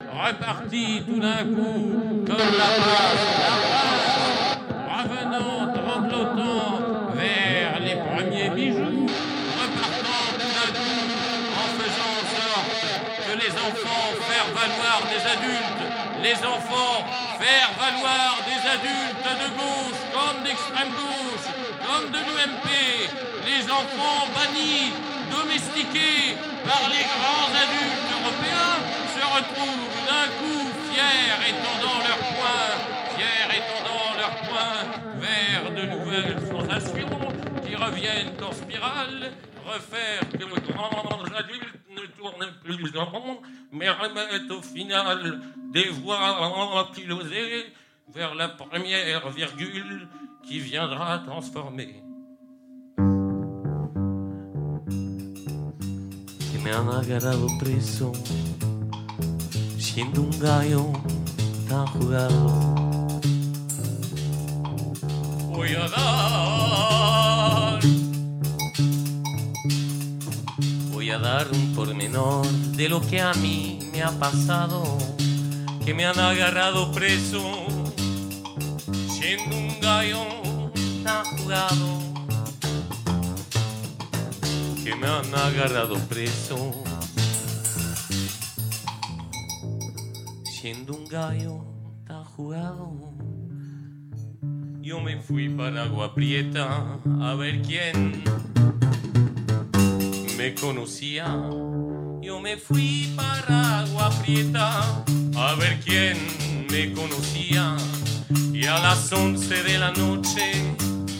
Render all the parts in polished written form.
repartit tout d'un coup comme la masse d'un rare, revenant tremblotant vers les premiers bijoux, repartant tout d'un coup en faisant en sorte que les enfants faire valoir des adultes, les enfants faire valoir des adultes de gauche comme d'extrême gauche, comme de l'UMP, les enfants bannis, domestiqués par les grands adultes européens, se retrouvent d'un coup fiers et tendant leur poing vers de nouvelles sensations qui reviennent en spirale, refaire que le grand adulte ne tourne plus en rond, mais remettent au final des voix ankylosées vers la première virgule qui viendra transformer. Que me han agarrado preso, siendo un gallo tan jugado. Voy a dar un pormenor de lo que a mí me ha pasado, que me han agarrado preso, siendo un gallo tan jugado, que me han agarrado preso, siendo un gallo tan jugado. Yo me fui para Agua Prieta a ver quién me conocía. Yo me fui para Agua Prieta a ver quién me conocía. Y a las 11 de la noche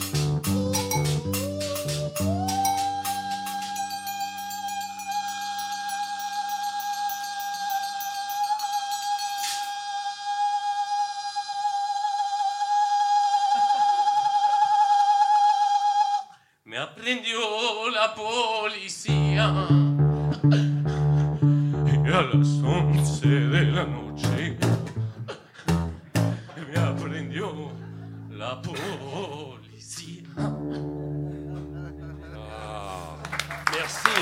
me aprendió la policía. Y a las 11 de la noche me aprendió la policía. Merci.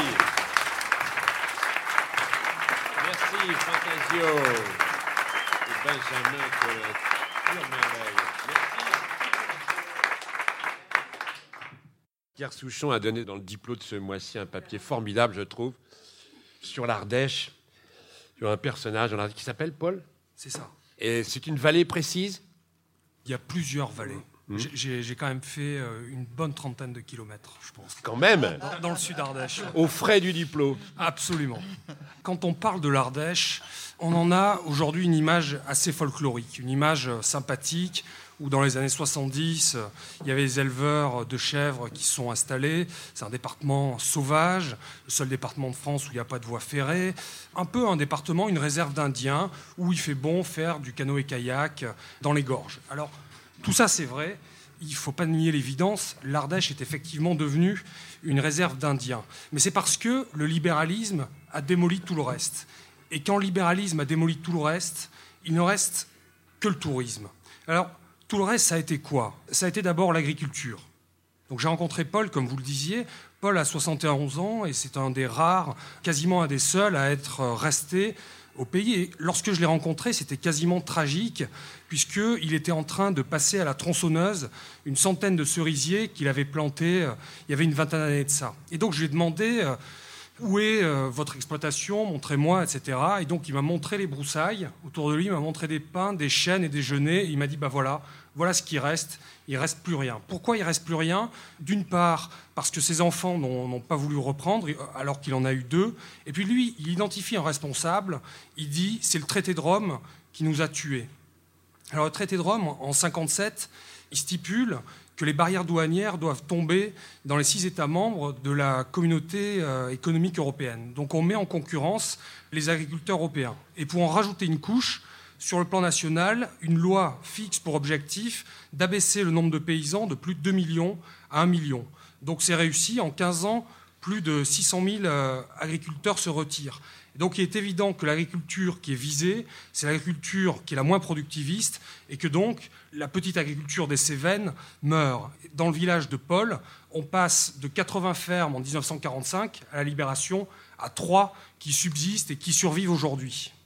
Merci, Fantasio. Et Benjamin Colette. Pure merveille. Merci. Pierre Souchon a donné dans le Diplo de ce mois-ci un papier formidable, je trouve, sur l'Ardèche, sur un personnage qui s'appelle Paul. C'est ça. Et c'est une vallée précise. Il y a plusieurs vallées. J'ai quand même fait une bonne trentaine de kilomètres, je pense. Quand même. Dans le sud Ardèche. Aux frais du Diplo. Absolument. Quand on parle de l'Ardèche, on en a aujourd'hui une image assez folklorique, une image sympathique, où dans les années 70, il y avait des éleveurs de chèvres qui se sont installés. C'est un département sauvage, le seul département de France où il n'y a pas de voie ferrée. Un peu un département, une réserve d'Indiens, où il fait bon faire du canoë-kayak dans les gorges. Alors, tout ça, c'est vrai. Il ne faut pas nier l'évidence. L'Ardèche est effectivement devenue une réserve d'Indiens. Mais c'est parce que le libéralisme a démoli tout le reste. Et quand le libéralisme a démoli tout le reste, il ne reste que le tourisme. Alors, tout le reste, ça a été quoi ? Ça a été d'abord l'agriculture. Donc j'ai rencontré Paul, comme vous le disiez. Paul a 71 ans et c'est un des rares, quasiment un des seuls à être resté au pays. Et lorsque je l'ai rencontré, c'était quasiment tragique, puisqu'il était en train de passer à la tronçonneuse une centaine de cerisiers qu'il avait plantés il y avait une vingtaine d'années de ça. Et donc je lui ai demandé où est votre exploitation, montrez-moi, etc. Et donc il m'a montré les broussailles. Autour de lui, il m'a montré des pins, des chênes et des genêts. Et il m'a dit, voilà ce qui reste. Il ne reste plus rien. Pourquoi il ne reste plus rien ? D'une part, parce que ses enfants n'ont pas voulu reprendre, alors qu'il en a eu 2. Et puis lui, il identifie un responsable. Il dit, c'est le traité de Rome qui nous a tués. Alors le traité de Rome, en 1957, il stipule que les barrières douanières doivent tomber dans les 6 États membres de la communauté économique européenne. Donc on met en concurrence les agriculteurs européens. Et pour en rajouter une couche, sur le plan national, une loi fixe pour objectif d'abaisser le nombre de paysans de plus de 2 millions à 1 million. Donc c'est réussi. En 15 ans, plus de 600 000 agriculteurs se retirent. Donc il est évident que l'agriculture qui est visée, c'est l'agriculture qui est la moins productiviste et que donc la petite agriculture des Cévennes meurt. Dans le village de Paul, on passe de 80 fermes en 1945 à la Libération à 3 qui subsistent et qui survivent aujourd'hui.